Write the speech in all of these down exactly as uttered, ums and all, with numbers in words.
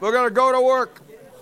We're going to go to work.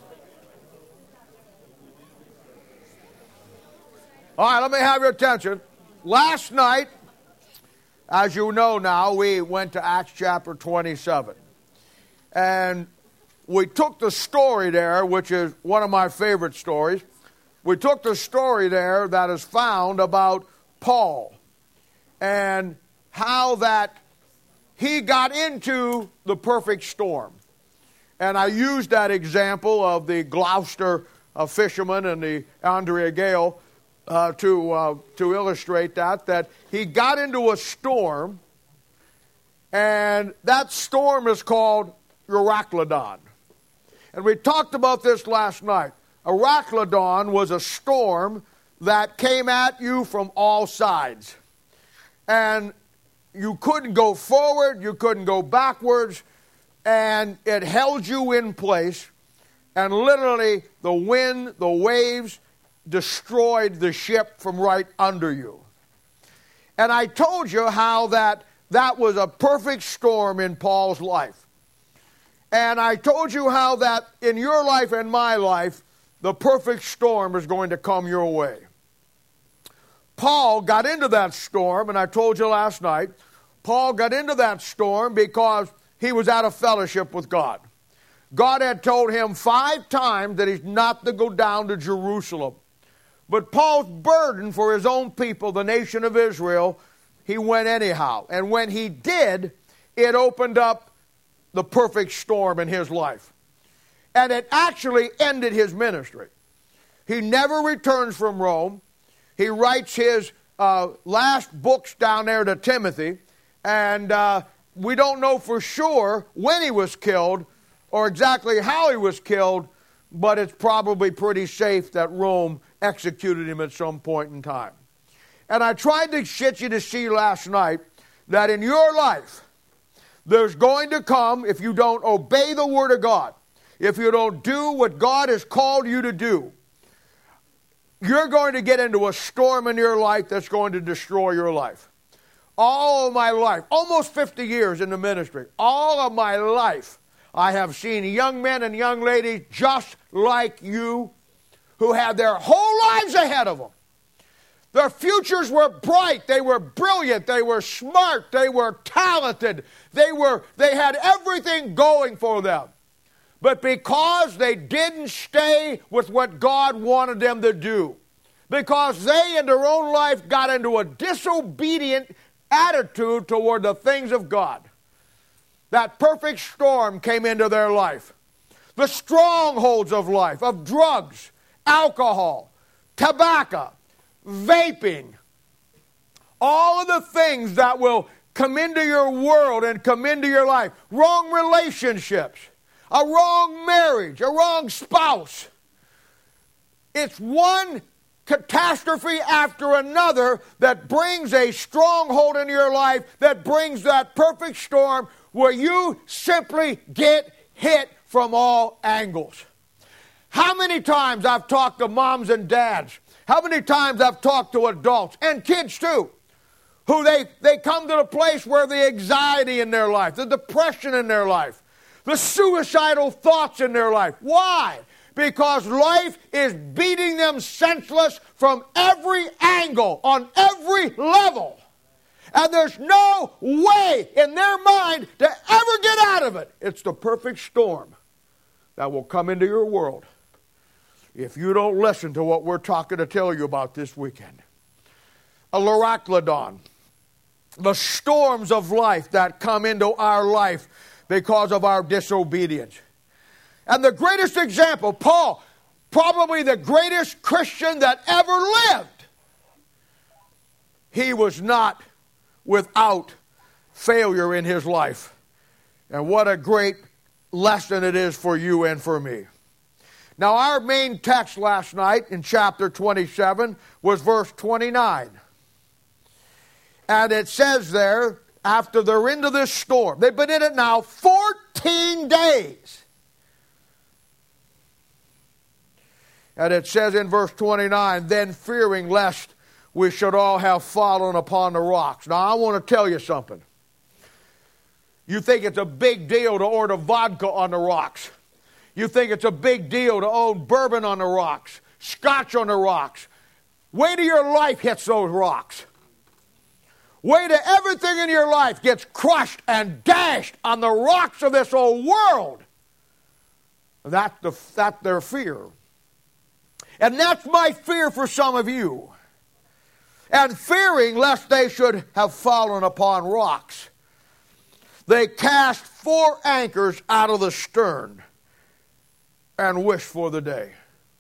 All right, let me have your attention. Last night, as you know now, we went to Acts chapter twenty-seven. And we took the story there, which is one of my favorite stories. We took the story there that is found about Paul and how that he got into the perfect storm. And I used that example of the Gloucester uh, fisherman and the Andrea Gale uh, to, uh, to illustrate that, that he got into a storm, and that storm is called Euroclydon. And we talked about this last night. Euroclydon was a storm that came at you from all sides. And you couldn't go forward, you couldn't go backwards, and it held you in place. And literally, the wind, the waves, destroyed the ship from right under you. And I told you how that that was a perfect storm in Paul's life. And I told you how that in your life and my life, the perfect storm is going to come your way. Paul got into that storm, and I told you last night, Paul got into that storm because he was out of fellowship with God. God had told him five times that he's not to go down to Jerusalem. But Paul's burden for his own people, the nation of Israel, he went anyhow. And when he did, it opened up the perfect storm in his life. And it actually ended his ministry. He never returns from Rome. He writes his uh, last books down there to Timothy. And uh, we don't know for sure when he was killed or exactly how he was killed, but it's probably pretty safe that Rome executed him at some point in time. And I tried to get you to see last night that in your life, there's going to come, if you don't obey the Word of God, if you don't do what God has called you to do, you're going to get into a storm in your life that's going to destroy your life. All of my life, almost fifty years in the ministry, all of my life, I have seen young men and young ladies just like you who had their whole lives ahead of them. Their futures were bright. They were brilliant. They were smart. They were talented. They were, they had everything going for them. But because they didn't stay with what God wanted them to do, because they in their own life got into a disobedient attitude toward the things of God, that perfect storm came into their life. The strongholds of life, of drugs, alcohol, tobacco, vaping, all of the things that will come into your world and come into your life, wrong relationships, a wrong marriage, a wrong spouse. It's one catastrophe after another that brings a stronghold into your life, that brings that perfect storm where you simply get hit from all angles. How many times I've talked to moms and dads, how many times I've talked to adults and kids too, who they, they come to the place where the anxiety in their life, the depression in their life, the suicidal thoughts in their life. Why? Because life is beating them senseless from every angle, on every level. And there's no way in their mind to ever get out of it. It's the perfect storm that will come into your world if you don't listen to what we're talking to tell you about this weekend. A Euroclydon, the storms of life that come into our life because of our disobedience. And the greatest example, Paul, probably the greatest Christian that ever lived, he was not without failure in his life. And what a great lesson it is for you and for me. Now, our main text last night in chapter twenty-seven was verse twenty-nine. And it says there, after they're into this storm, they've been in it now fourteen days. And it says in verse twenty-nine, then fearing lest we should all have fallen upon the rocks. Now, I want to tell you something. You think it's a big deal to order vodka on the rocks. You think it's a big deal to own bourbon on the rocks, scotch on the rocks. Wait till your life hits those rocks. Wait till everything in your life gets crushed and dashed on the rocks of this old world. That's, the, that's their fear. And that's my fear for some of you. And fearing lest they should have fallen upon rocks, they cast four anchors out of the stern and wished for the day.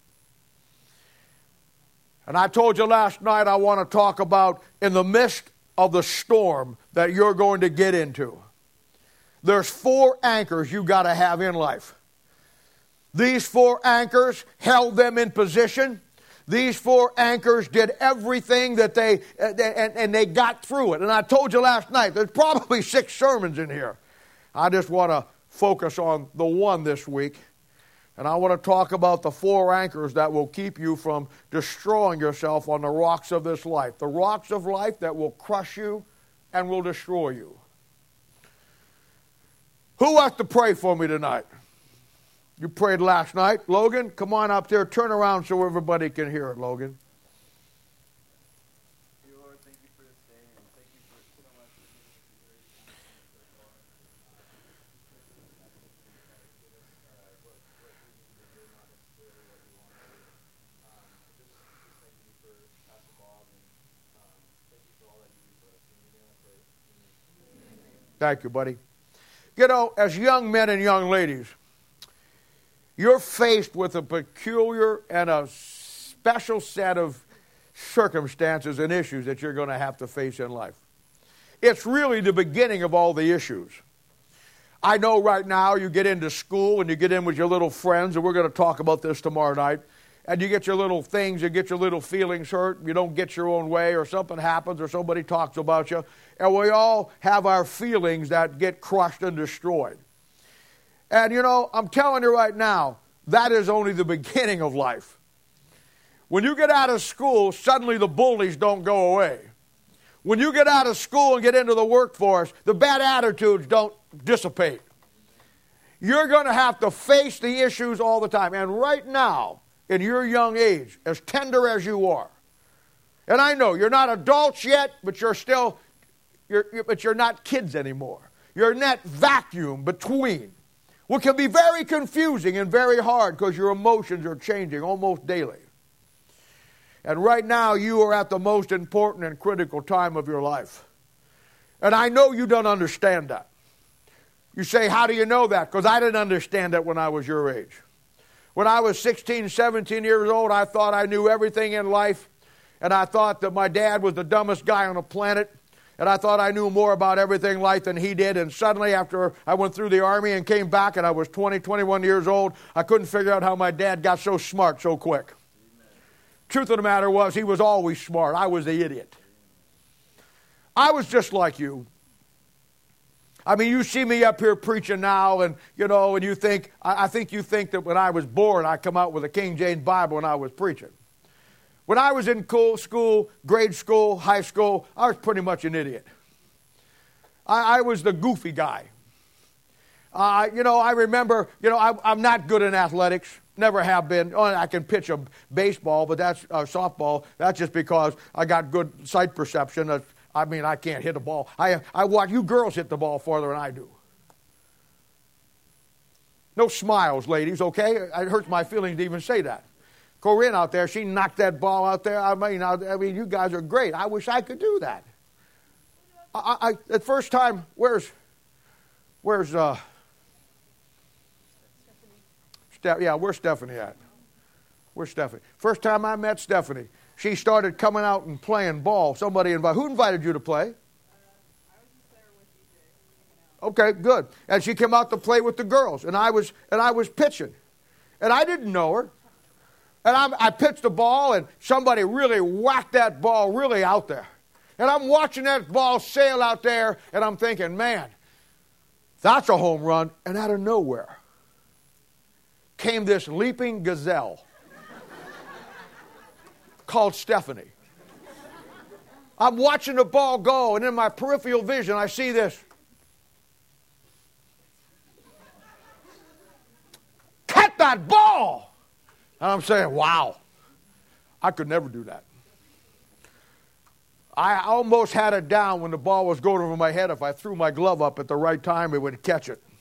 And I told you last night I want to talk about in the midst of the storm that you're going to get into. There's four anchors you got to have in life. These four anchors held them in position. These four anchors did everything that they, and, and they got through it. And I told you last night, there's probably six sermons in here. I just want to focus on the one this week. And I want to talk about the four anchors that will keep you from destroying yourself on the rocks of this life. The rocks of life that will crush you and will destroy you. Who wants to pray for me tonight? You prayed last night. Logan, come on up there. Turn around so everybody can hear it, Logan. Dear Lord, thank you for this day, and thank you for so much for giving us a very so far. What, what we need to do, not necessarily what we want to do. Um, just, just thank you for Pastor Bob, and um, thank you for all that you do for us. In your name I pray. Thank you, buddy. You know, as young men and young ladies, you're faced with a peculiar and a special set of circumstances and issues that you're going to have to face in life. It's really the beginning of all the issues. I know right now you get into school and you get in with your little friends, and we're going to talk about this tomorrow night, and you get your little things, you get your little feelings hurt, you don't get your own way, or something happens, or somebody talks about you, and we all have our feelings that get crushed and destroyed. And, you know, I'm telling you right now, that is only the beginning of life. When you get out of school, suddenly the bullies don't go away. When you get out of school and get into the workforce, the bad attitudes don't dissipate. You're going to have to face the issues all the time. And right now, in your young age, as tender as you are, and I know you're not adults yet, but you're still, you're, but you're not kids anymore. You're in that vacuum between. What can be very confusing and very hard because your emotions are changing almost daily. And right now you are at the most important and critical time of your life. And I know you don't understand that. You say, how do you know that? Because I didn't understand that when I was your age. When I was sixteen, seventeen years old, I thought I knew everything in life. And I thought that my dad was the dumbest guy on the planet. And I thought I knew more about everything in life than he did. And suddenly after I went through the Army and came back and I was twenty, twenty-one years old, I couldn't figure out how my dad got so smart so quick. Amen. Truth of the matter was he was always smart. I was the idiot. I was just like you. I mean, you see me up here preaching now and, you know, and you think, I, I think you think that when I was born, I come out with a King James Bible when I was preaching. When I was in school, grade school, high school, I was pretty much an idiot. I, I was the goofy guy. Uh, you know, I remember, you know, I, I'm not good in athletics. Never have been. Oh, I can pitch a baseball, but that's uh, softball. That's just because I got good sight perception. Uh, I mean, I can't hit a ball. I, I watch you girls hit the ball farther than I do. No smiles, ladies, okay? It hurts my feelings to even say that. Corinne out there, she knocked that ball out there. I mean, I, I mean, you guys are great. I wish I could do that. I, I the first time, where's, where's, uh, Stephanie. Ste- yeah, where's Stephanie at? Where's Stephanie? First time I met Stephanie, she started coming out and playing ball. Somebody invited. Who invited you to play? Uh, I was just there with D J. Okay, good. And she came out to play with the girls, and I was and I was pitching, and I didn't know her. And I'm, I pitched the ball, and somebody really whacked that ball really out there. And I'm watching that ball sail out there, and I'm thinking, man, that's a home run. And out of nowhere came this leaping gazelle called Stephanie. I'm watching the ball go, and in my peripheral vision, I see this. that ball. And I'm saying, wow, I could never do that. I almost had it down when the ball was going over my head. If I threw my glove up at the right time, it would catch it.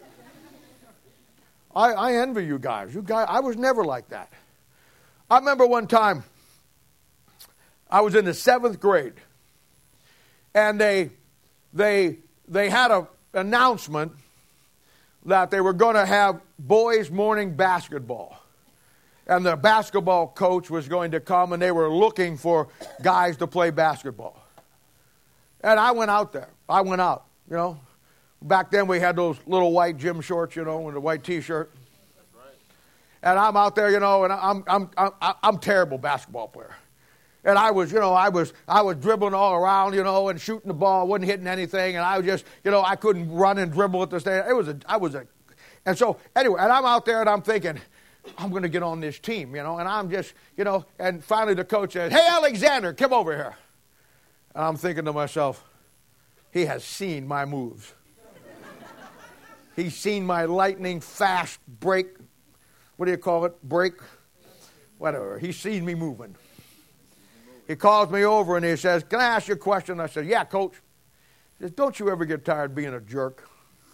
I, I envy you guys. You guys, I was never like that. I remember one time I was in the seventh grade, and they they they had an announcement that they were going to have boys' morning basketball. And the basketball coach was going to come, and they were looking for guys to play basketball. And I went out there. I went out, you know. Back then we had those little white gym shorts, you know, and a white T-shirt. That's right. And I'm out there, you know, and I'm I'm I'm I'm a terrible basketball player. And I was, you know, I was I was dribbling all around, you know, and shooting the ball, wasn't hitting anything, and I was just, you know, I couldn't run and dribble at the stage. It was a I was a, and so anyway, and I'm out there and I'm thinking, I'm going to get on this team, you know, and I'm just, you know, and finally the coach said, "Hey, Alexander, come over here." And I'm thinking to myself, he has seen my moves. He's seen my lightning fast break. What do you call it? Break? Whatever. He's seen me moving. He calls me over and he says, "Can I ask you a question?" I said, "Yeah, coach." He says, "Don't you ever get tired of being a jerk?"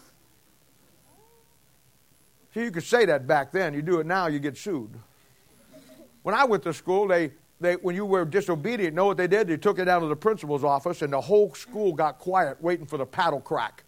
See, you could say that back then. You do it now, you get sued. When I went to school, they, they when you were disobedient, you know what they did? They took it down to the principal's office, and the whole school got quiet waiting for the paddle crack.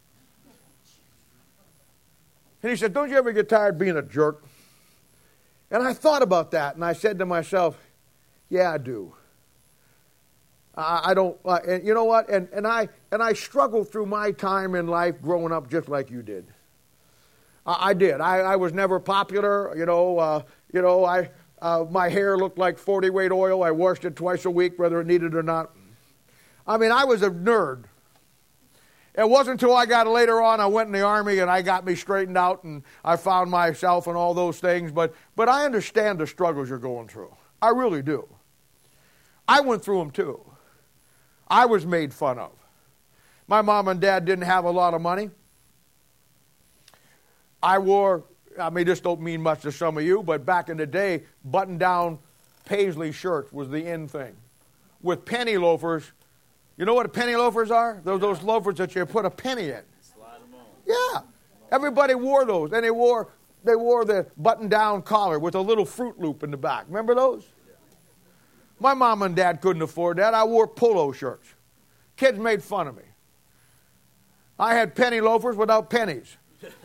And he said, "Don't you ever get tired of being a jerk?" And I thought about that, and I said to myself, yeah, I do. I, I don't, uh, and you know what? And, and, I, and I struggled through my time in life growing up just like you did. I did. I, I was never popular. You know, uh, you know. I uh, my hair looked like forty weight oil. I washed it twice a week, whether it needed it or not. I mean, I was a nerd. It wasn't until I got later on, I went in the Army and I got me straightened out and I found myself and all those things. But but I understand the struggles you're going through. I really do. I went through them too. I was made fun of. My mom and dad didn't have a lot of money. I wore, I mean, this don't mean much to some of you, but back in the day, button-down paisley shirts was the in thing. With penny loafers. You know what penny loafers are? Those those loafers that you put a penny in. Slide them on. Yeah. Everybody wore those. And they wore they wore the button-down collar with a little Fruit Loop in the back. Remember those? Yeah. My mom and dad couldn't afford that. I wore polo shirts. Kids made fun of me. I had penny loafers without pennies.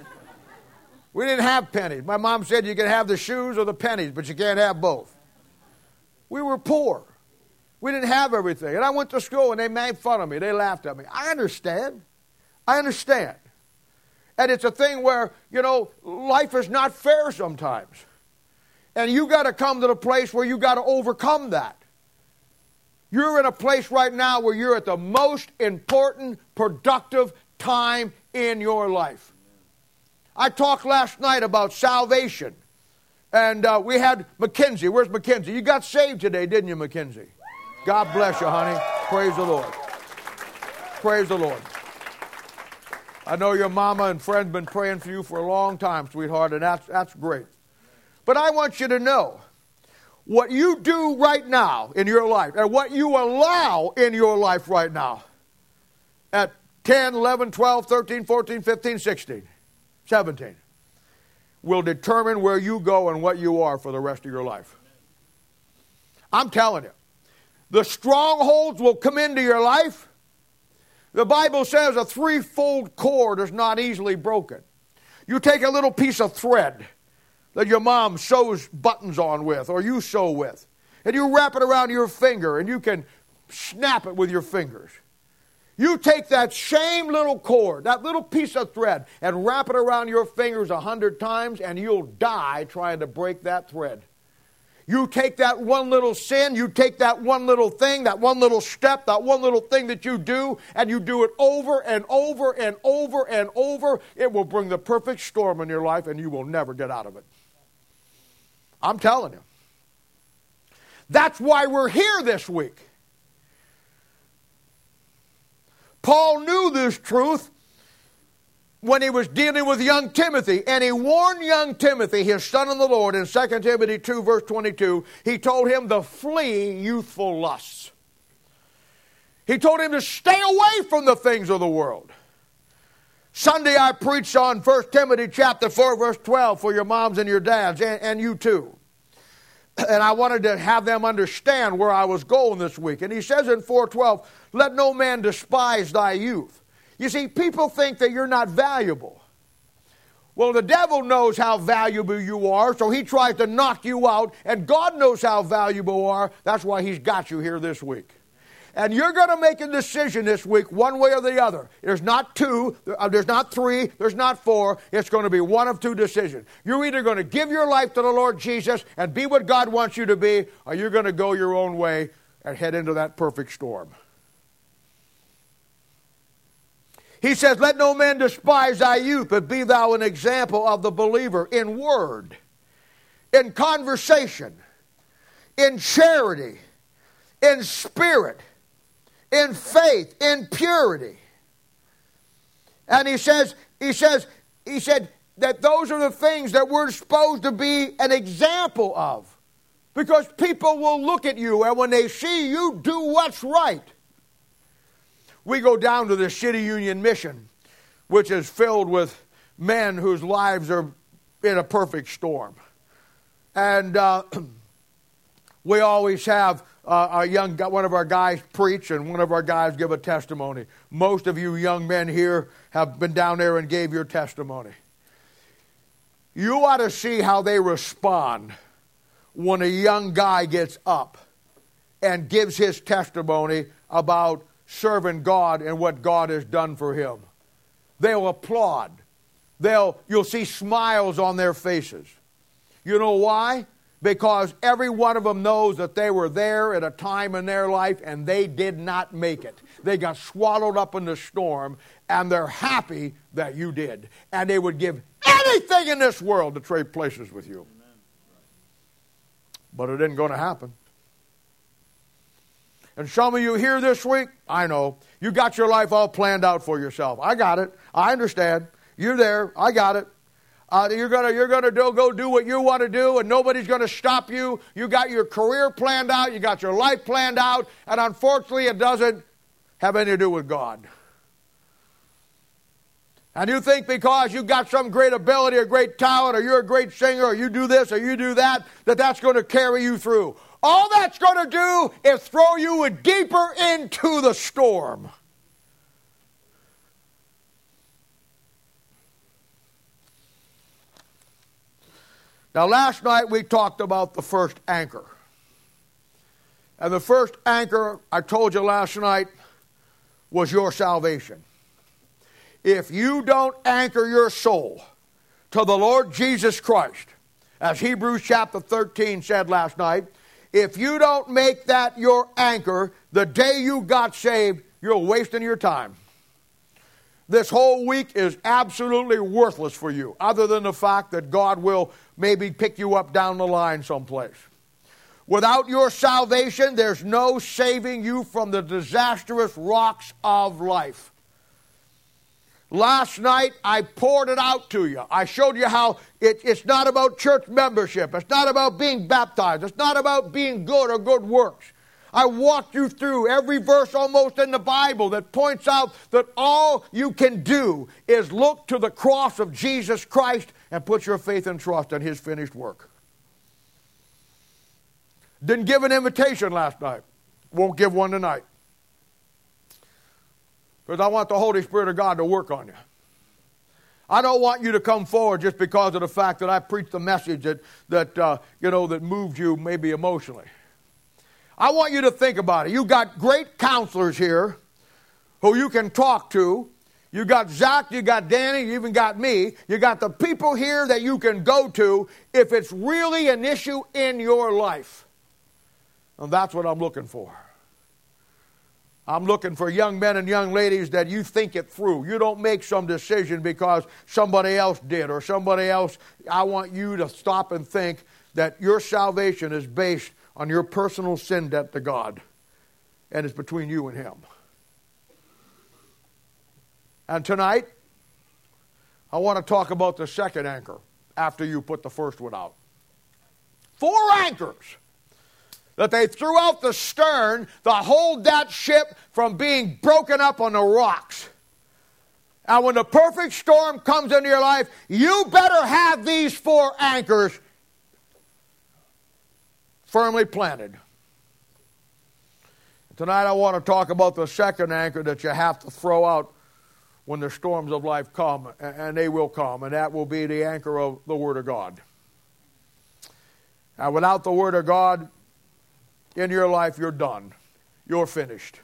We didn't have pennies. My mom said you can have the shoes or the pennies, but you can't have both. We were poor. We didn't have everything. And I went to school and they made fun of me. They laughed at me. I understand. I understand. And it's a thing where, you know, life is not fair sometimes. And you got to come to the place where you got to overcome that. You're in a place right now where you're at the most important, productive time in your life. I talked last night about salvation. And uh, we had Mackenzie. Where's Mackenzie? You got saved today, didn't you, Mackenzie? God bless you, honey. Praise the Lord. Praise the Lord. I know your mama and friends been praying for you for a long time, sweetheart, and that's, that's great. But I want you to know what you do right now in your life and what you allow in your life right now at ten, eleven, twelve, thirteen, fourteen, fifteen, sixteen, seventeen will determine where you go and what you are for the rest of your life. I'm telling you. The strongholds will come into your life. The Bible says a threefold cord is not easily broken. You take a little piece of thread that your mom sews buttons on with, or you sew with, and you wrap it around your finger, and you can snap it with your fingers. You take that same little cord, that little piece of thread, and wrap it around your fingers a hundred times, and you'll die trying to break that thread. You take that one little sin, you take that one little thing, that one little step, that one little thing that you do, and you do it over and over and over and over. It will bring the perfect storm in your life, and you will never get out of it. I'm telling you. That's why we're here this week. Paul knew this truth. when he was dealing with young Timothy, and he warned young Timothy, his son in the Lord, in Second Timothy two, verse twenty-two, he told him to flee youthful lusts. He told him to stay away from the things of the world. Sunday I preached on First Timothy chapter four, verse twelve for your moms and your dads, and, and you too. And I wanted to have them understand where I was going this week. And he says in four twelve, let no man despise thy youth. You see, people think that you're not valuable. Well, the devil knows how valuable you are, so he tries to knock you out, and God knows how valuable you are. That's why he's got you here this week. And you're going to make a decision this week, one way or the other. There's not two, there's not three, there's not four. It's going to be one of two decisions. You're either going to give your life to the Lord Jesus and be what God wants you to be, or you're going to go your own way and head into that perfect storm. He says, let no man despise thy youth, but be thou an example of the believer in word, in conversation, in charity, in spirit, in faith, in purity. And he says, he says, he said that those are the things that we're supposed to be an example of. Because people will look at you, and when they see you do what's right. We go down to the City Union Mission, which is filled with men whose lives are in a perfect storm. And uh, we always have uh, a young one of our guys preach and one of our guys give a testimony. Most of you young men here have been down there and gave your testimony. You ought to see how they respond when a young guy gets up and gives his testimony about serving God and what God has done for him. They'll applaud. They'll, you'll see smiles on their faces. You know why? Because every one of them knows that they were there at a time in their life and they did not make it. They got swallowed up in the storm, and they're happy that you did. And they would give anything in this world to trade places with you. But it isn't going to happen. And some of you here this week, I know, you got your life all planned out for yourself. I got it. I understand. You're there. I got it. Uh, you're gonna you're gonna do, go do what you want to do, and nobody's gonna stop you. You got your career planned out. You got your life planned out, and unfortunately, it doesn't have anything to do with God. And you think because you got some great ability or great talent, or you're a great singer, or you do this or you do that, that that's going to carry you through. All that's going to do is throw you deeper into the storm. Now, last night we talked about the first anchor. And the first anchor, I told you last night, was your salvation. If you don't anchor your soul to the Lord Jesus Christ, as Hebrews chapter thirteen said last night, if you don't make that your anchor the day you got saved, you're wasting your time. This whole week is absolutely worthless for you, other than the fact that God will maybe pick you up down the line someplace. Without your salvation, there's no saving you from the disastrous rocks of life. Last night, I poured it out to you. I showed you how it, it's not about church membership. It's not about being baptized. It's not about being good or good works. I walked you through every verse almost in the Bible that points out that all you can do is look to the cross of Jesus Christ and put your faith and trust in His finished work. Didn't give an invitation last night. Won't give one tonight. Because I want the Holy Spirit of God to work on you. I don't want you to come forward just because of the fact that I preached the message that, that uh, you know, that moved you maybe emotionally. I want you to think about it. You got great counselors here who you can talk to. You got Zach, you got Danny, you even got me. You got the people here that you can go to if it's really an issue in your life. And that's what I'm looking for. I'm looking for young men and young ladies that you think it through. You don't make some decision because somebody else did or somebody else. I want you to stop and think that your salvation is based on your personal sin debt to God. And it's between you and Him. And tonight, I want to talk about the second anchor after you put the first one out. Four anchors that they threw out the stern to hold that ship from being broken up on the rocks. And when the perfect storm comes into your life, you better have these four anchors firmly planted. Tonight I want to talk about the second anchor that you have to throw out when the storms of life come, and they will come, and that will be the anchor of the Word of God. Now, without the Word of God in your life, you're done. You're finished.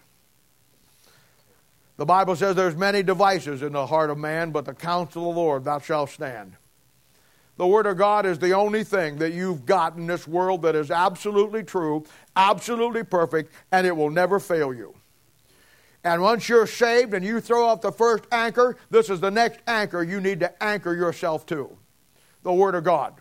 The Bible says there's many devices in the heart of man, but the counsel of the Lord thou shalt stand. The Word of God is the only thing that you've got in this world that is absolutely true, absolutely perfect, and it will never fail you. And once you're saved and you throw out the first anchor, this is the next anchor you need to anchor yourself to. The Word of God.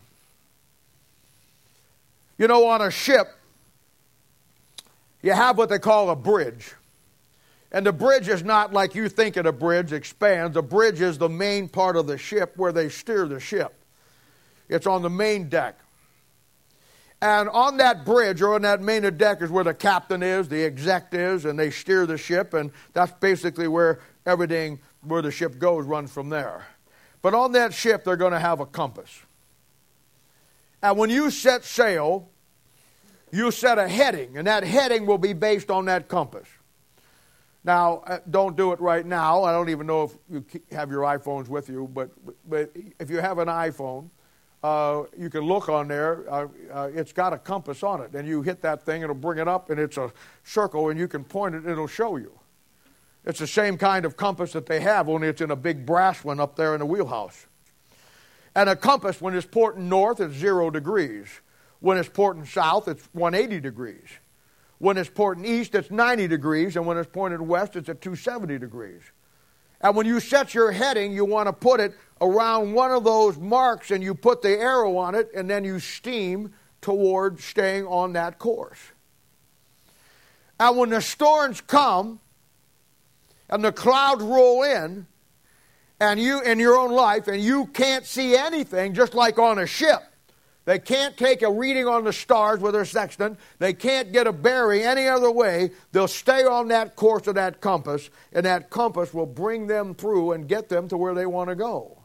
You know, on a ship, you have what they call a bridge. And the bridge is not like you think of a bridge, expands. The bridge is the main part of the ship where they steer the ship. It's on the main deck. And on that bridge, or on that main deck, is where the captain is, the exec is, and they steer the ship, and that's basically where everything, where the ship goes, runs from there. But on that ship, they're going to have a compass. And when you set sail, you set a heading, and that heading will be based on that compass. Now, don't do it right now. I don't even know if you have your iPhones with you, but, but if you have an iPhone, Uh, you can look on there. Uh, uh, it's got a compass on it. And you hit that thing, it'll bring it up, and it's a circle, and you can point it, and it'll show you. It's the same kind of compass that they have, only it's in a big brass one up there in the wheelhouse. And a compass, when it's pointing north, it's zero degrees. When it's pointing south, it's one hundred eighty degrees. When it's pointing east, it's ninety degrees. And when it's pointing west, it's at two hundred seventy degrees. And when you set your heading, you want to put it around one of those marks, and you put the arrow on it, and then you steam toward staying on that course. And when the storms come, and the clouds roll in, and you, in your own life, and you can't see anything, just like on a ship. They can't take a reading on the stars with their sextant. They can't get a bearing any other way. They'll stay on that course of that compass, and that compass will bring them through and get them to where they want to go.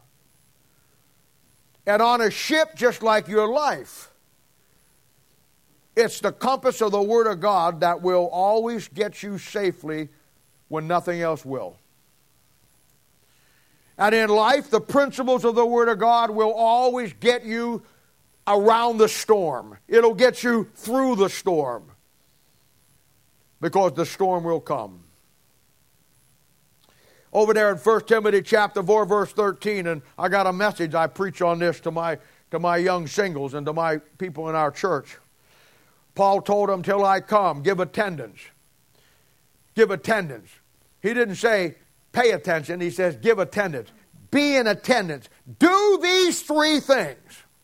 And on a ship, just like your life, it's the compass of the Word of God that will always get you safely when nothing else will. And in life, the principles of the Word of God will always get you around the storm. It'll get you through the storm, because the storm will come. Over there in First Timothy chapter four, verse thirteen, and I got a message I preach on this to my, to my young singles and to my people in our church. Paul told them, till I come, give attendance. Give attendance. He didn't say pay attention. He says give attendance. Be in attendance. Do these three things.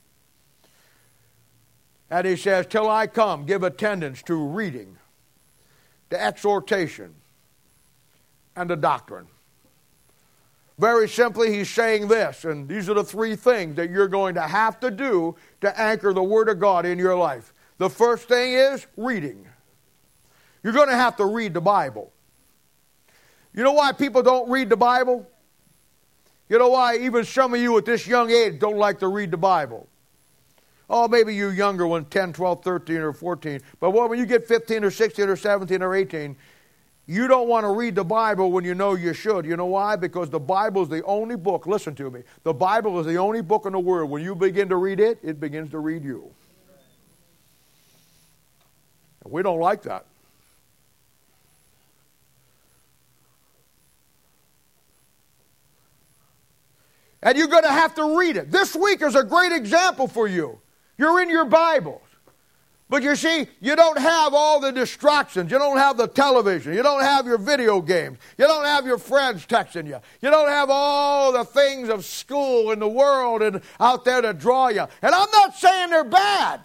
And he says, till I come, give attendance to reading, to exhortation, and to doctrine. Very simply, he's saying this, and these are the three things that you're going to have to do to anchor the Word of God in your life. The first thing is reading. You're going to have to read the Bible. You know why people don't read the Bible? You know why even some of you at this young age don't like to read the Bible? Oh, maybe you younger ones, ten, twelve, thirteen, or fourteen. But when you get fifteen or sixteen or seventeen or eighteen, you don't want to read the Bible when you know you should. You know why? Because the Bible is the only book, listen to me, the Bible is the only book in the world. When you begin to read it, it begins to read you. And we don't like that. And you're going to have to read it. This week is a great example for you. You're in your Bibles. But you see, you don't have all the distractions. You don't have the television. You don't have your video games. You don't have your friends texting you. You don't have all the things of school and the world and out there to draw you. And I'm not saying they're bad.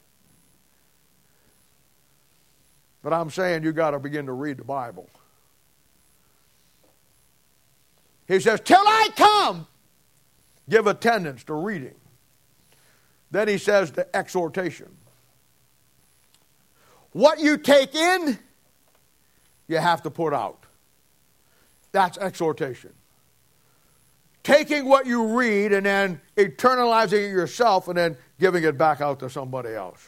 But I'm saying you got to begin to read the Bible. He says, till I come, Give attendance to reading. Then he says to exhortation. What you take in, you have to put out. That's exhortation. Taking what you read and then internalizing it yourself and then giving it back out to somebody else.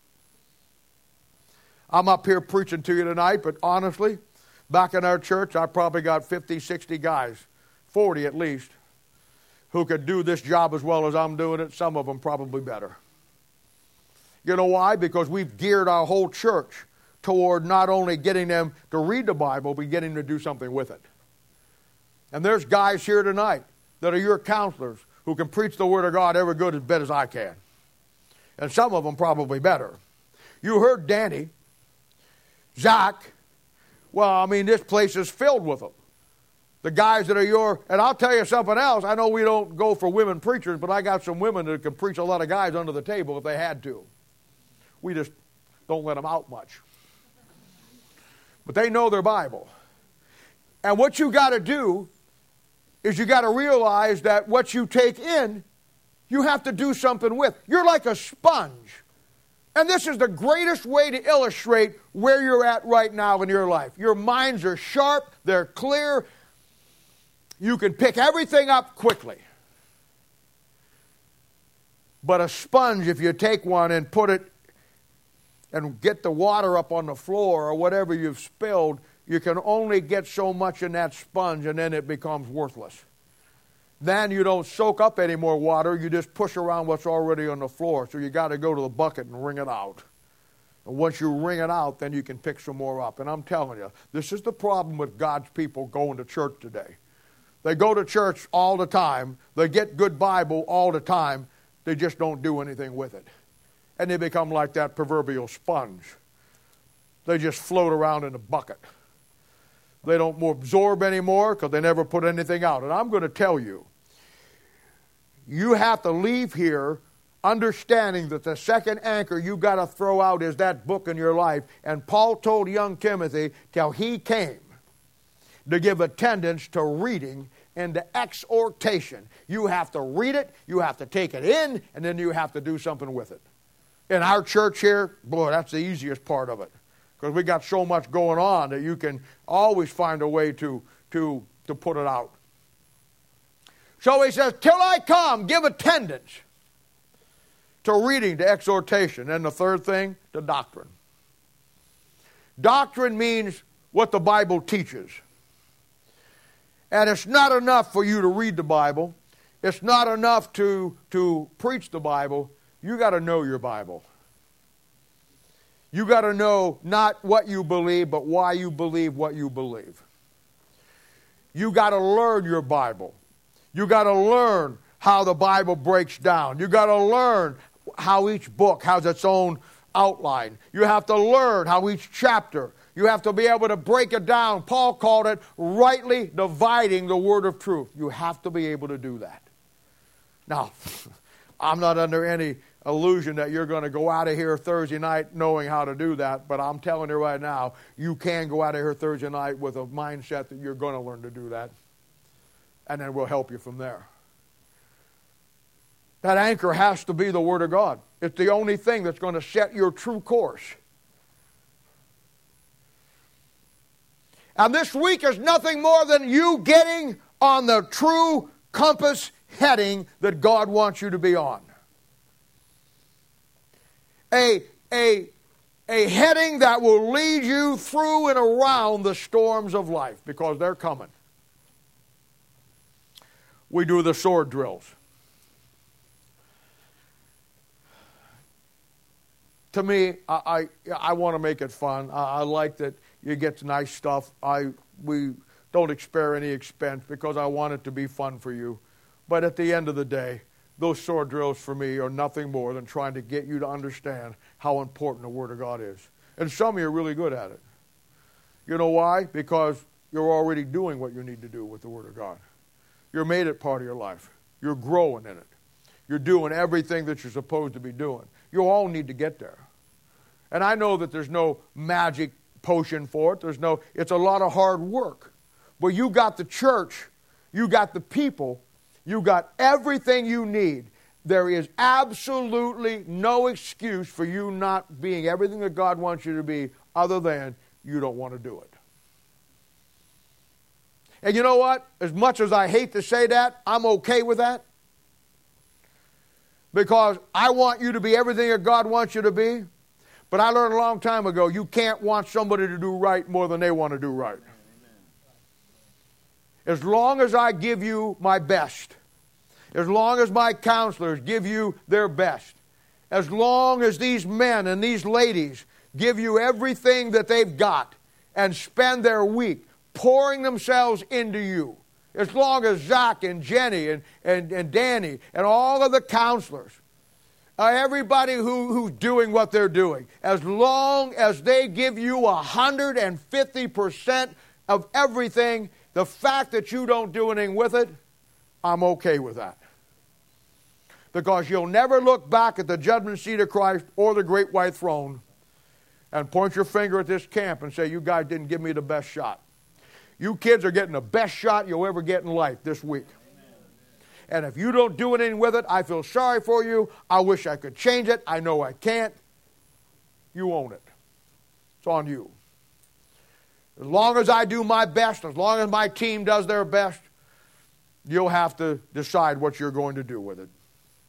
I'm up here preaching to you tonight, but honestly, back in our church, I probably got fifty, sixty guys, forty at least, who could do this job as well as I'm doing it, some of them probably better. You know why? Because we've geared our whole church toward not only getting them to read the Bible, but getting them to do something with it. And there's guys here tonight that are your counselors who can preach the Word of God every good as bit as I can. And some of them probably better. You heard Danny, Zach. Well, I mean, this place is filled with them. The guys that are your, and I'll tell you something else. I know we don't go for women preachers, but I got some women that can preach a lot of guys under the table if they had to. We just don't let them out much. But they know their Bible. And what you got to do is you got to realize that what you take in, you have to do something with. You're like a sponge. And this is the greatest way to illustrate where you're at right now in your life. Your minds are sharp, they're clear. You can pick everything up quickly. But a sponge, if you take one and put it and get the water up on the floor or whatever you've spilled, you can only get so much in that sponge and then it becomes worthless. Then you don't soak up any more water, you just push around what's already on the floor. So you got to go to the bucket and wring it out. And once you wring it out, then you can pick some more up. And I'm telling you, this is the problem with God's people going to church today. They go to church all the time, they get good Bible all the time, they just don't do anything with it. And they become like that proverbial sponge. They just float around in a bucket. They don't absorb anymore because they never put anything out. And I'm going to tell you, you have to leave here understanding that the second anchor you got to throw out is that book in your life. And Paul told young Timothy till he came to give attendance to reading and to exhortation. You have to read it, you have to take it in, and then you have to do something with it. In our church here, boy, that's the easiest part of it. Because we got so much going on that you can always find a way to, to, to put it out. So he says, till I come, give attendance to reading, to exhortation. And the third thing, to doctrine. Doctrine means what the Bible teaches. And it's not enough for you to read the Bible. It's not enough to, to preach the Bible. You got to know your Bible. You got to know not what you believe, but why you believe what you believe. You got to learn your Bible. You got to learn how the Bible breaks down. You got to learn how each book has its own outline. You have to learn how each chapter, you have to be able to break it down. Paul called it rightly dividing the word of truth. You have to be able to do that. Now, I'm not under any illusion that you're going to go out of here Thursday night knowing how to do that, but I'm telling you right now, you can go out of here Thursday night with a mindset that you're going to learn to do that, and then we'll help you from there. That anchor has to be the Word of God. It's the only thing that's going to set your true course. And this week is nothing more than you getting on the true compass heading that God wants you to be on. A, a, a heading that will lead you through and around the storms of life, because they're coming. We do the sword drills. To me, I, I, I want to make it fun. I, I like that you get nice stuff. I we don't spare any expense because I want it to be fun for you. But at the end of the day, those sword drills for me are nothing more than trying to get you to understand how important the Word of God is. And some of you are really good at it. You know why? Because you're already doing what you need to do with the Word of God. You're made it part of your life. You're growing in it. You're doing everything that you're supposed to be doing. You all need to get there. And I know that there's no magic potion for it. There's no, it's a lot of hard work. But you got the church, you got the people, You got everything you need. There is absolutely no excuse for you not being everything that God wants you to be, other than you don't want to do it. And you know what? As much as I hate to say that, I'm okay with that. Because I want you to be everything that God wants you to be. But I learned a long time ago, you can't want somebody to do right more than they want to do right. As long as I give you my best, as long as my counselors give you their best, as long as these men and these ladies give you everything that they've got and spend their week pouring themselves into you, as long as Zach and Jenny and, and, and Danny and all of the counselors, uh, everybody who, who's doing what they're doing, as long as they give you one hundred fifty percent of everything, the fact that you don't do anything with it, I'm okay with that. Because you'll never look back at the judgment seat of Christ or the great white throne and point your finger at this camp and say, you guys didn't give me the best shot. You kids are getting the best shot you'll ever get in life this week. And if you don't do anything with it, I feel sorry for you. I wish I could change it. I know I can't. You own it. It's on you. As long as I do my best, as long as my team does their best, you'll have to decide what you're going to do with it.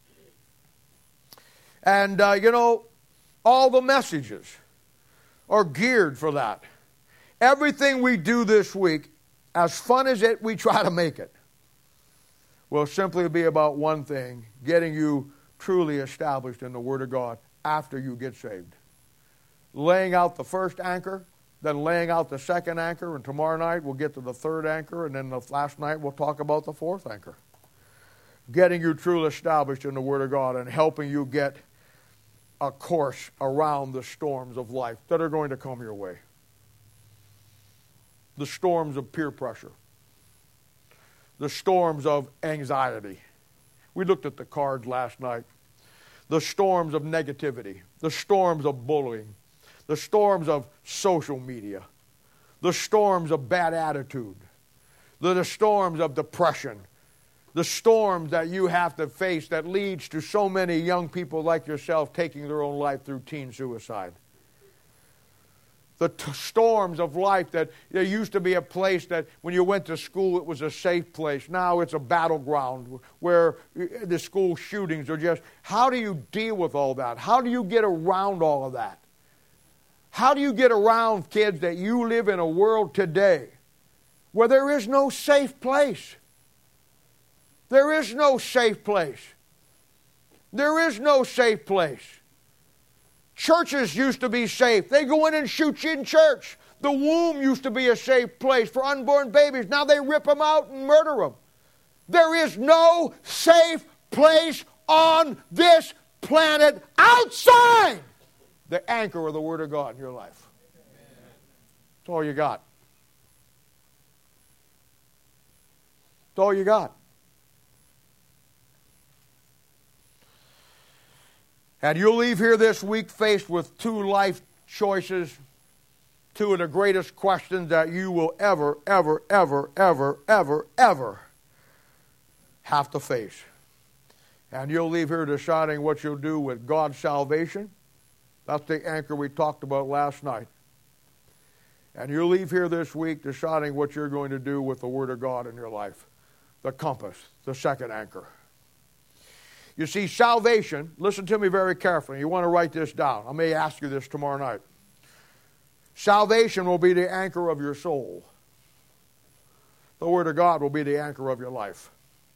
And, uh, you know, all the messages are geared for that. Everything we do this week, as fun as it we try to make it, will simply be about one thing: getting you truly established in the Word of God after you get saved. Laying out the first anchor, then laying out the second anchor, and tomorrow night we'll get to the third anchor, and then the last night we'll talk about the fourth anchor. Getting you truly established in the Word of God and helping you get a course around the storms of life that are going to come your way. The storms of peer pressure. The storms of anxiety. We looked at the cards last night. The storms of negativity. The storms of bullying. The storms of social media. The storms of bad attitude. The, the storms of depression. The storms that you have to face that leads to so many young people like yourself taking their own life through teen suicide. The t- storms of life that there used to be a place that when you went to school it was a safe place. Now it's a battleground where the school shootings are just... How do you deal with all that? How do you get around all of that? How do you get around, kids, that you live in a world today where there is no safe place? There is no safe place. There is no safe place. Churches used to be safe. They go in and shoot you in church. The womb used to be a safe place for unborn babies. Now they rip them out and murder them. There is no safe place on this planet outside the anchor of the Word of God in your life. That's all you got. That's all you got. And you'll leave here this week faced with two life choices, two of the greatest questions that you will ever, ever, ever, ever, ever, ever have to face. And you'll leave here deciding what you'll do with God's salvation. That's the anchor we talked about last night. And you'll leave here this week deciding what you're going to do with the Word of God in your life. The compass, the second anchor. You see, salvation, listen to me very carefully. You want to write this down. I may ask you this tomorrow night. Salvation will be the anchor of your soul. The Word of God will be the anchor of your life.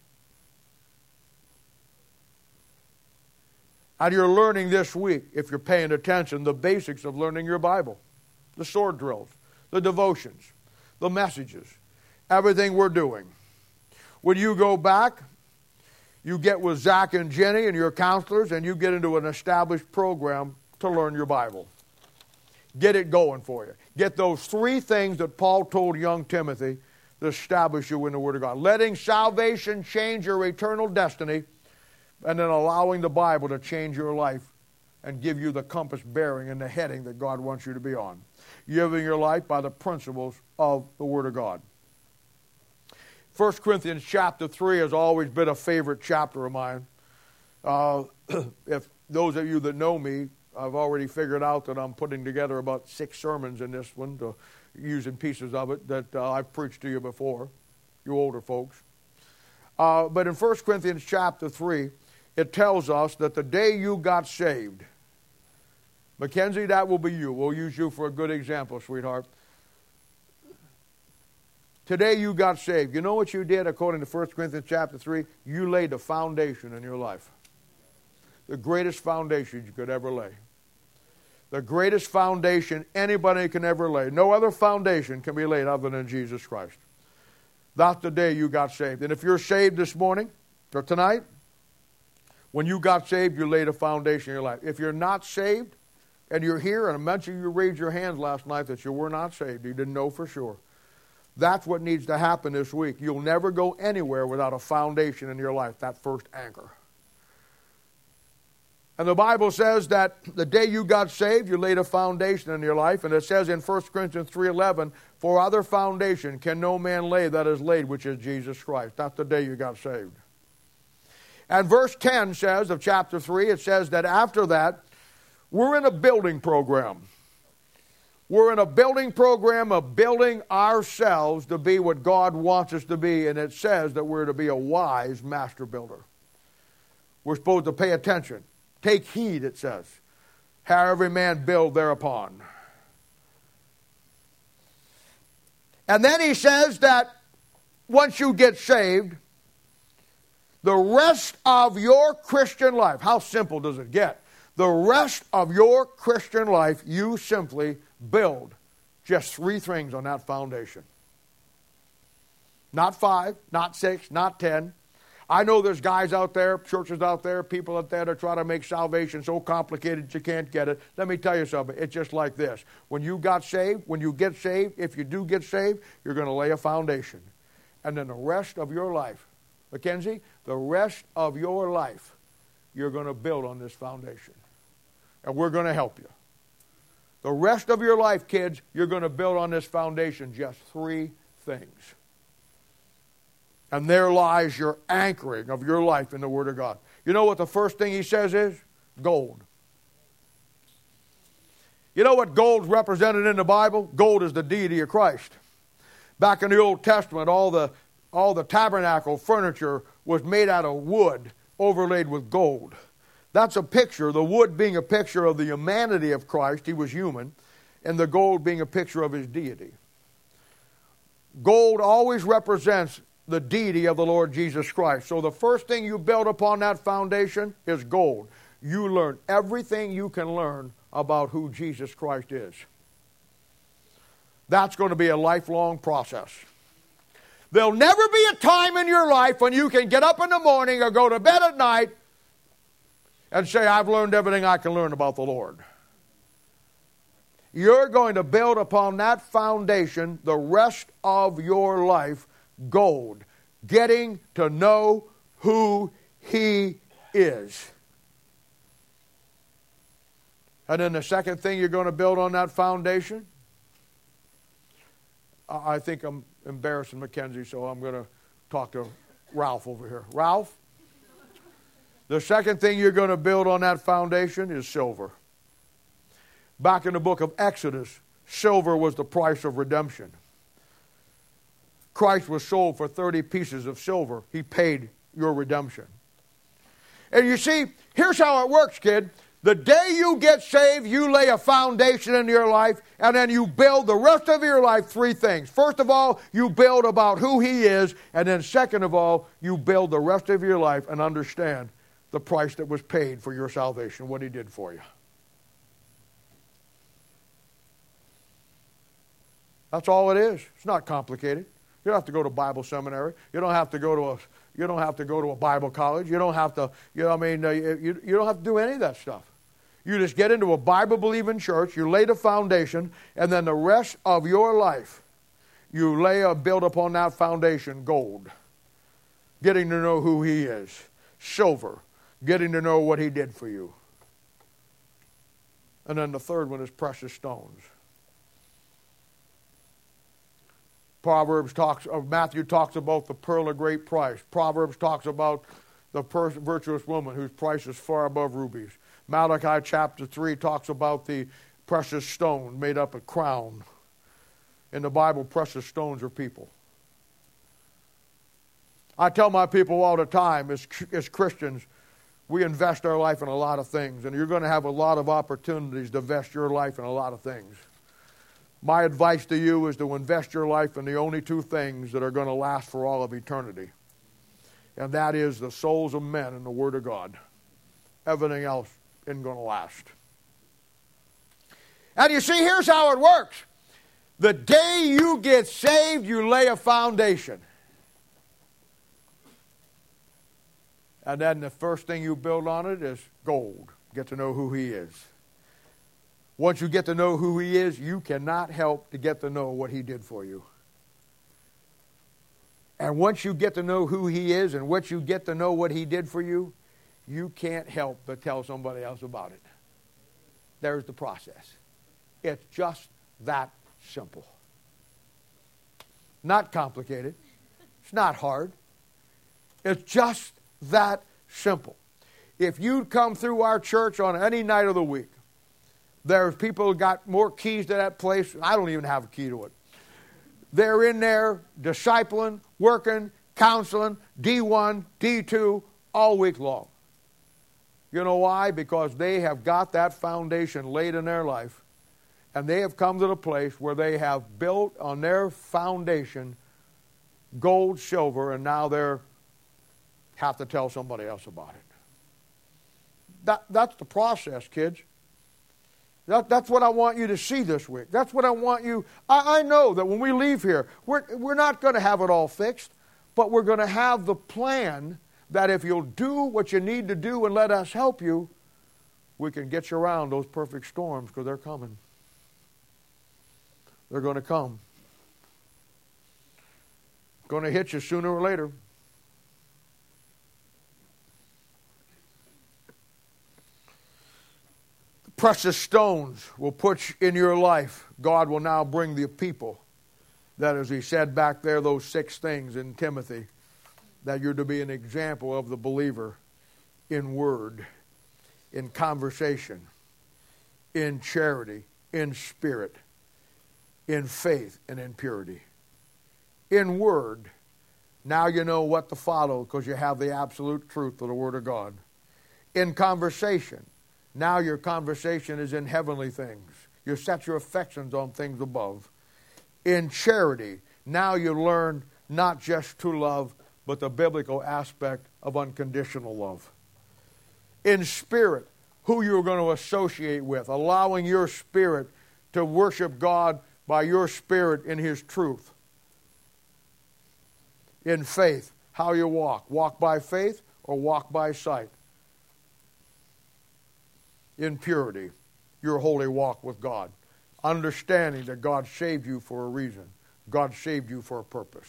And you're learning this week, if you're paying attention, the basics of learning your Bible. The sword drills, the devotions, the messages, everything we're doing. When you go back, you get with Zach and Jenny and your counselors, and you get into an established program to learn your Bible. Get it going for you. Get those three things that Paul told young Timothy to establish you in the Word of God. Letting salvation change your eternal destiny, and then allowing the Bible to change your life and give you the compass bearing and the heading that God wants you to be on. Living your life by the principles of the Word of God. First Corinthians chapter three has always been a favorite chapter of mine. Uh, if those of you that know me, I've already figured out that I'm putting together about six sermons in this one, to, using pieces of it that uh, I've preached to you before, you older folks. Uh, but in First Corinthians chapter three, it tells us that the day you got saved, Mackenzie, that will be you. We'll use you for a good example, sweetheart. Today you got saved. You know what you did according to First Corinthians chapter three? You laid a foundation in your life. The greatest foundation you could ever lay. The greatest foundation anybody can ever lay. No other foundation can be laid other than Jesus Christ. That's the day you got saved. And if you're saved this morning or tonight, when you got saved, you laid a foundation in your life. If you're not saved and you're here, and I mentioned you raised your hands last night that you were not saved, you didn't know for sure. That's what needs to happen this week. You'll never go anywhere without a foundation in your life, that first anchor. And the Bible says that the day you got saved, you laid a foundation in your life. And it says in First Corinthians three eleven, for other foundation can no man lay that is laid, which is Jesus Christ. That's the day you got saved. And verse ten says of chapter three, it says that after that, we're in a building program. We're in a building program of building ourselves to be what God wants us to be. And it says that we're to be a wise master builder. We're supposed to pay attention. Take heed, it says, how every man build thereupon. And then he says that once you get saved, the rest of your Christian life, how simple does it get? The rest of your Christian life, you simply build just three things on that foundation. Not five, not six, not ten. I know there's guys out there, churches out there, people out there that try to make salvation so complicated you can't get it. Let me tell you something. It's just like this. When you got saved, when you get saved, if you do get saved, you're going to lay a foundation. And then the rest of your life, Mackenzie, the rest of your life, you're going to build on this foundation. And we're going to help you. The rest of your life, kids, you're going to build on this foundation just three things. And there lies your anchoring of your life in the Word of God. You know what the first thing he says is? Gold. You know what gold's represented in the Bible? Gold is the deity of Christ. Back in the Old Testament, all the, all the tabernacle furniture was made out of wood overlaid with gold. That's a picture, the wood being a picture of the humanity of Christ, he was human, and the gold being a picture of his deity. Gold always represents the deity of the Lord Jesus Christ. So the first thing you build upon that foundation is gold. You learn everything you can learn about who Jesus Christ is. That's going to be a lifelong process. There'll never be a time in your life when you can get up in the morning or go to bed at night and say, I've learned everything I can learn about the Lord. You're going to build upon that foundation the rest of your life, gold, getting to know who He is. And then the second thing you're going to build on that foundation, I think I'm embarrassing Mackenzie, so I'm going to talk to Ralph over here. Ralph? The second thing you're going to build on that foundation is silver. Back in the book of Exodus, silver was the price of redemption. Christ was sold for thirty pieces of silver. He paid your redemption. And you see, here's how it works, kid. The day you get saved, you lay a foundation in your life, and then you build the rest of your life three things. First of all, you build about who He is, and then second of all, you build the rest of your life and understand the price that was paid for your salvation, what He did for you. That's all it is. It's not complicated. You don't have to go to Bible seminary. You don't have to go to a. You don't have to go to a Bible college. You don't have to. You know, I mean, uh, you you don't have to do any of that stuff. You just get into a Bible-believing church. You lay the foundation, and then the rest of your life, you lay a build upon that foundation gold, getting to know who He is. Silver, getting to know what He did for you. And then the third one is precious stones. Proverbs talks, uh, Matthew talks about the pearl of great price. Proverbs talks about the per- virtuous woman whose price is far above rubies. Malachi chapter three talks about the precious stone made up a crown. In the Bible, precious stones are people. I tell my people all the time, as, as Christians, we invest our life in a lot of things, and you're going to have a lot of opportunities to invest your life in a lot of things. My advice to you is to invest your life in the only two things that are going to last for all of eternity, and that is the souls of men and the Word of God. Everything else isn't going to last. And you see, here's how it works. The day you get saved, you lay a foundation. And then the first thing you build on it is gold. Get to know who He is. Once you get to know who He is, you cannot help to get to know what He did for you. And once you get to know who He is and once you get to know what He did for you, you can't help but tell somebody else about it. There's the process. It's just that simple. Not complicated. It's not hard. It's just that simple. If you come through our church on any night of the week, there's people who got more keys to that place. I don't even have a key to it. They're in there discipling, working, counseling, D one, D two, all week long. You know why? Because they have got that foundation laid in their life, and they have come to the place where they have built on their foundation gold, silver, and now they're have to tell somebody else about it. That, that's the process, kids. That, that's what I want you to see this week. That's what I want you... I, I know that when we leave here, we're, we're not going to have it all fixed, but we're going to have the plan that if you'll do what you need to do and let us help you, we can get you around those perfect storms, because they're coming. They're going to come. Going to hit you sooner or later. Precious stones will put in your life. God will now bring the people that, as He said back there, those six things in Timothy, that you're to be an example of the believer in word, in conversation, in charity, in spirit, in faith, and in purity. In word, now you know what to follow because you have the absolute truth of the Word of God. In conversation, now your conversation is in heavenly things. You set your affections on things above. In charity, now you learn not just to love, but the biblical aspect of unconditional love. In spirit, who you're going to associate with, allowing your spirit to worship God by your spirit in His truth. In faith, how you walk. Walk by faith or walk by sight. In purity, your holy walk with God. Understanding that God saved you for a reason. God saved you for a purpose.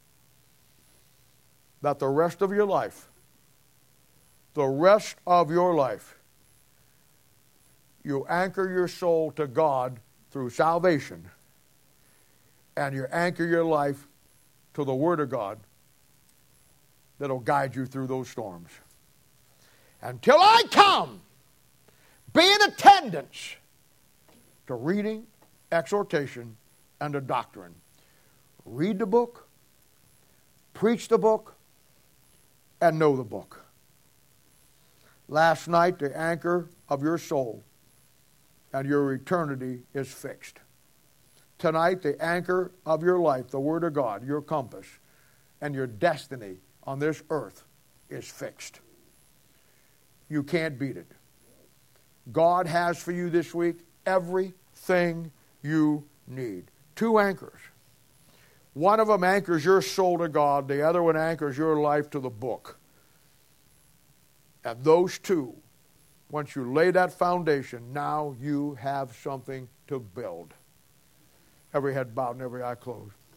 That the rest of your life, the rest of your life, you anchor your soul to God through salvation, and you anchor your life to the Word of God that'll guide you through those storms. Until I come, be in attendance to reading, exhortation, and to doctrine. Read the book, preach the book, and know the book. Last night, the anchor of your soul and your eternity is fixed. Tonight, the anchor of your life, the Word of God, your compass, and your destiny on this earth is fixed. You can't beat it. God has for you this week everything you need. Two anchors. One of them anchors your soul to God. The other one anchors your life to the book. And those two, once you lay that foundation, now you have something to build. Every head bowed and every eye closed.